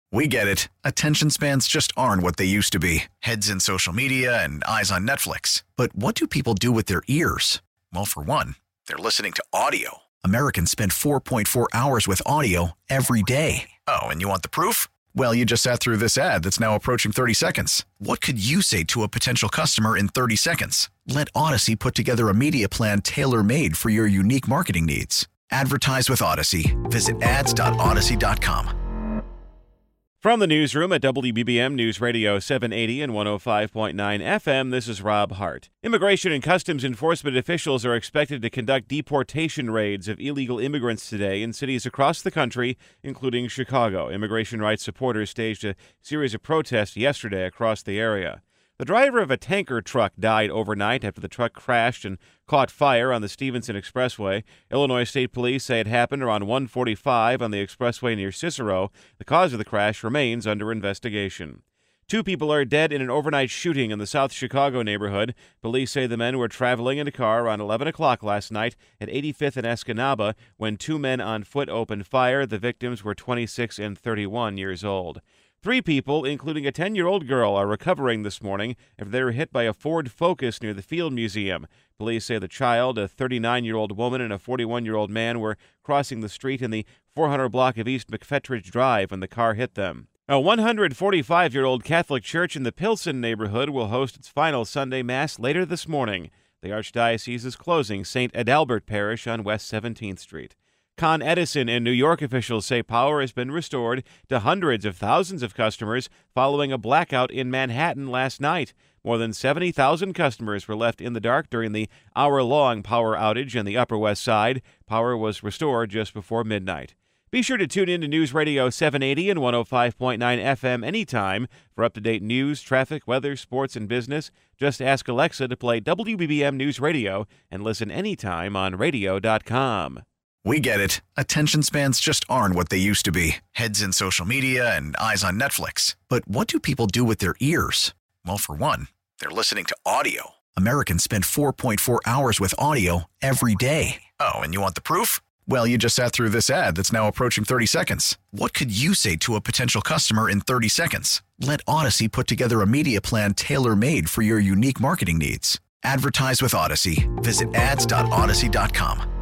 We get it. Attention spans just aren't what they used to be. Heads in social media and eyes on Netflix. But what do people do with their ears? Well, for one, they're listening to audio. Americans spend 4.4 hours with audio every day. Oh, and you want the proof? Well, you just sat through this ad that's now approaching 30 seconds. What could you say to a potential customer in 30 seconds? Let Odyssey put together a media plan tailor-made for your unique marketing needs. Advertise with Odyssey. Visit ads.odyssey.com. From the newsroom at WBBM News Radio 780 and 105.9 FM, this is Rob Hart. Immigration and Customs Enforcement officials are expected to conduct deportation raids of illegal immigrants today in cities across the country, including Chicago. Immigration rights supporters staged a series of protests yesterday across the area. The driver of a tanker truck died overnight after the truck crashed and caught fire on the Stevenson Expressway. Illinois State Police say it happened around 1:45 on the expressway near Cicero. The cause of the crash remains under investigation. 2 people are dead in an overnight shooting in the South Chicago neighborhood. Police say the men were traveling in a car around 11 o'clock last night at 85th and Escanaba when 2 men on foot opened fire. The victims were 26 and 31 years old. 3 people, including a 10-year-old girl, are recovering this morning after they were hit by a Ford Focus near the Field Museum. Police say the child, a 39-year-old woman, and a 41-year-old man were crossing the street in the 400 block of East McFettridge Drive when the car hit them. A 145-year-old Catholic church in the Pilsen neighborhood will host its final Sunday Mass later this morning. The Archdiocese is closing St. Adalbert Parish on West 17th Street. Con Edison and New York officials say power has been restored to hundreds of thousands of customers following a blackout in Manhattan last night. More than 70,000 customers were left in the dark during the hour-long power outage in the Upper West Side. Power was restored just before midnight. Be sure to tune in to News Radio 780 and 105.9 FM anytime for up-to-date news, traffic, weather, sports, and business. Just ask Alexa to play WBBM News Radio and listen anytime on radio.com. We get it. Attention spans just aren't what they used to be. Heads in social media and eyes on Netflix. But what do people do with their ears? Well, for one, they're listening to audio. Americans spend 4.4 hours with audio every day. Oh, and you want the proof? Well, you just sat through this ad that's now approaching 30 seconds. What could you say to a potential customer in 30 seconds? Let Odyssey put together a media plan tailor-made for your unique marketing needs. Advertise with Odyssey. Visit ads.odyssey.com.